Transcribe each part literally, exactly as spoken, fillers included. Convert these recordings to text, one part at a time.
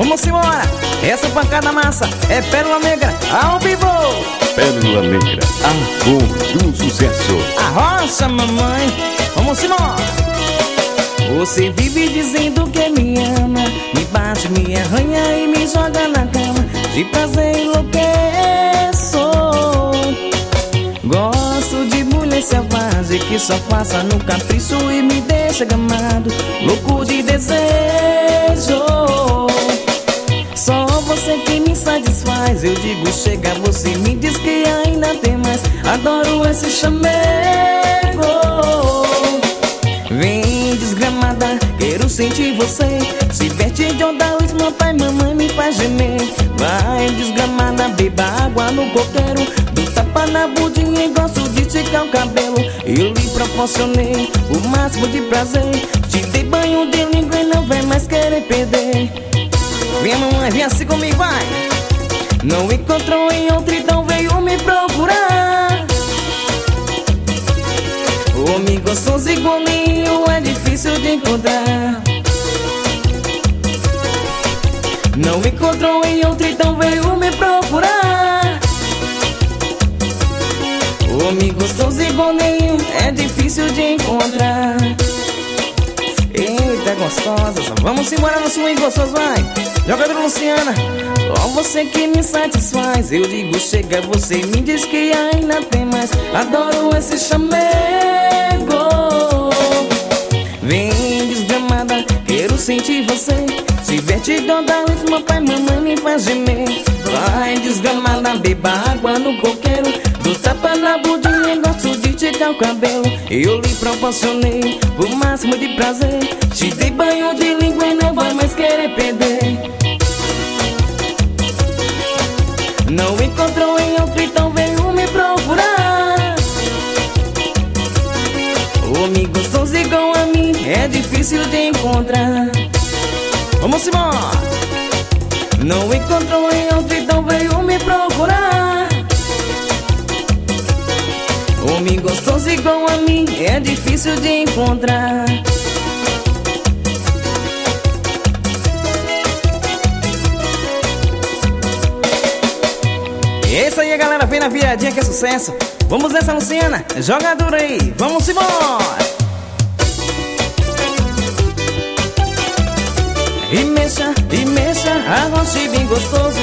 Vamos embora, essa pancada massa é Pérola Negra ao vivo. Pérola Negra, a cor do sucesso. Arrocha, mamãe, vamos embora. Você vive dizendo que me ama, me bate, me arranha e me joga na cama. De prazer enlouqueço. Gosto de mulher selvagem que só faça no capricho e me deixa gamado, louco de desejo. Só você que me satisfaz. Eu digo chega, você me diz que ainda tem mais. Adoro esse chamego. Vem desgramada, quero sentir você. Se veste de onda, o meu pai, mamãe me faz gemer. Vai desgramada, beba água no coqueiro. Do tapa na budinha e gosto de esticar o cabelo. Eu lhe proporcionei o máximo de prazer. Te dei banho de língua e não vai mais querer perder. Vem mamãe, vem assim comigo, vai. Não encontrou em outro, então veio me procurar. Homem gostoso igualinho é difícil de encontrar. Não encontrou em outro, então veio me procurar. Homem gostoso igualinho é difícil de encontrar. Eita, gostosa, só vamos embora no swing gostoso, vai. Jogadora Luciana, só você que me satisfaz. Eu digo chega, você me diz que ainda tem mais. Adoro esse chamego. Vem desgramada, quero sentir você. Se veste toda vez, meu pai, mamãe me faz gemer. Vai desgramada, beba água no coqueiro. Do tapa na budinha, gosto de esticar o cabelo. Eu lhe proporcionei o máximo de prazer. Te dei banho de língua e não vai mais querer perder. Não encontrou em outro, então veio me procurar. Homem gostoso igual a mim é difícil de encontrar. Vamos embora. Não encontrou em outro, então veio me procurar. Homem gostoso igual a mim é difícil de encontrar. É isso aí, galera, vem na viradinha que é sucesso. Vamos nessa, Luciana, jogadora aí, vamos embora. E mexa, e mexa, arroche bem gostoso.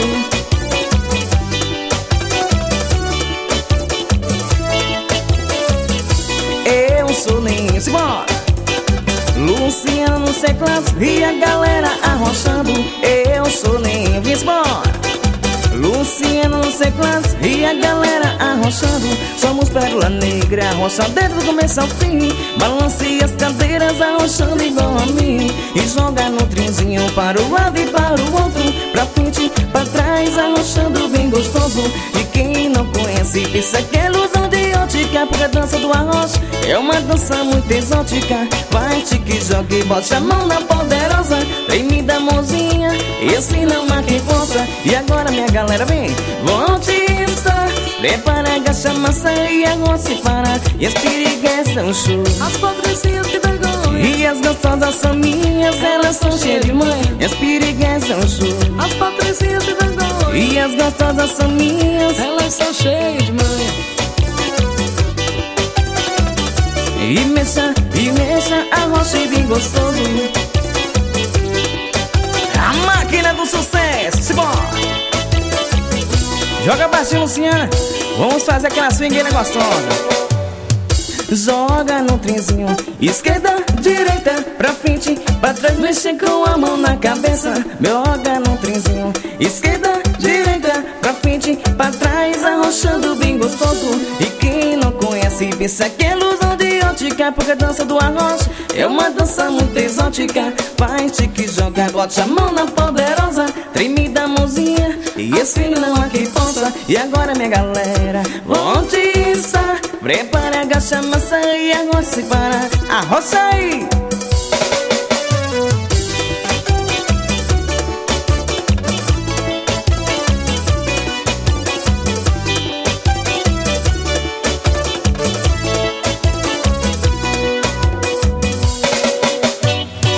Eu sou nem simbora. Luciano no teclado e a galera arrochando. Eu sou nem simbora. Luciano no teclado e a galera arrochando. Somos Pérola Negra, arrocha desde o começo ao fim. Balance as cadeiras arrochando igual a mim. E joga no trenzinho para o lado e para o outro. Pra frente, pra trás, arrochando bem gostoso. E quem não conhece pensa que é ilusão de ótica, porque a dança do arrocho é uma dança muito exótica. Vai, tique, joga e bote a mão na poderosa. Treme da mãozinha, esse não marca em força. E agora minha galera vem, vou te estar. Prepara, agacha, massa e agora se para. E as piriguetas são show. As pobrecinhas que vergonha. E as gostosas são minhas, elas são cheias de mãe. E as piriguetas são show. As pobrecinhas que vergonha. E as gostosas são minhas, elas são cheias de mãe. E mexa, e mexa, arrocha e bem gostoso. A máquina do sucesso, simbora. Joga baixinho, Luciana, vamos fazer aquela swingueira gostosa. Joga no trenzinho, esquerda, direita, pra frente, pra trás, mexe com a mão na cabeça. Joga no trenzinho, esquerda, direita, pra frente, pra trás, arrochando bem gostoso. E quem não conhece pensa que é ilusão de ótica, porque a dança do arrocho é uma dança muito exótica. Vai, tique, joga, bote a mão na poderosa. Treme da mãozinha, e esse não há quem possa. E agora minha galera, vão te estar. Prepara, agacha, massa e agora se para. Arrocha aí!